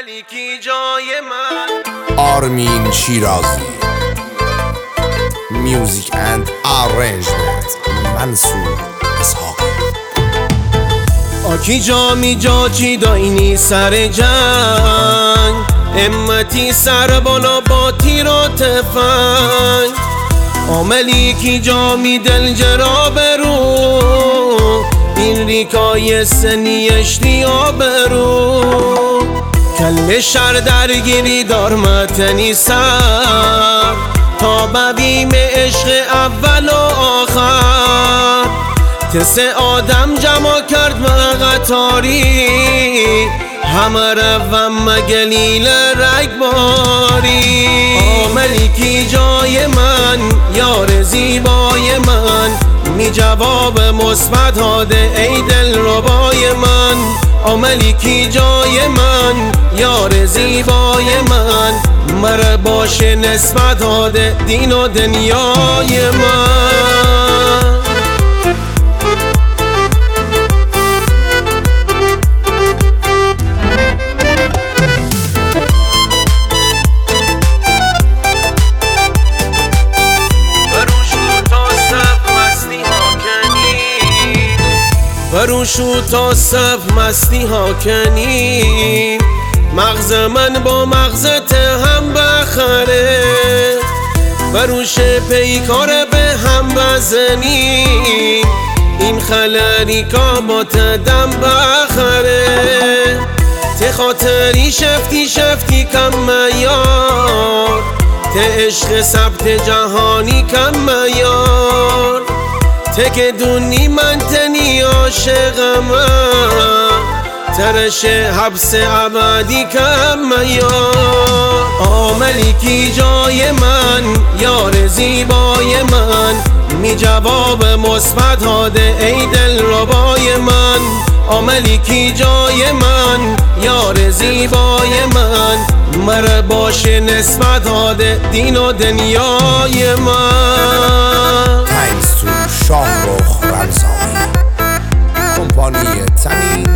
ملیکی جای من. آرمین شیرازی میوزیک اند آرنجمنت منصور اسحاقی. آکی جامی جا چی داینی سر جنگ، امتی سر بالا با تیر و تفنگ. ملیکی جامی دل جرا برو، این ریکای سنی اشتیا برو. کل شر درگیری دار متنی سر، تا ببیم عشق اول و آخر. تس آدم جمع کرد مقطاری، همه روم مگلیل رگباری. ملیکی جای من، یار زیبای من، می جواب مثبت داده ای دل ربای من. ملیکی جای من، یار زیبای من، مر باشه نسبت داده دین و دنیای من. بروشو تا صف مستی ها کنی، مغز من با مغزت هم بخره. بروش پیکار به هم بزنی، این خلریکا با تدم بخره. ته خاطری شفتی کم میار، ته عشق ثبت جهانی کم میار. تک دونی من تنی عاشقم، ترش حبس ابدی کم یار. ملیکی جای من، یار زیبای من، می جواب مثبت داده ای دل ربای من. ملیکی جای من، یار زیبای من، مر باشه نسبت داده دین و دنیای من. شاهرخ رمضانی، کمپانی تنی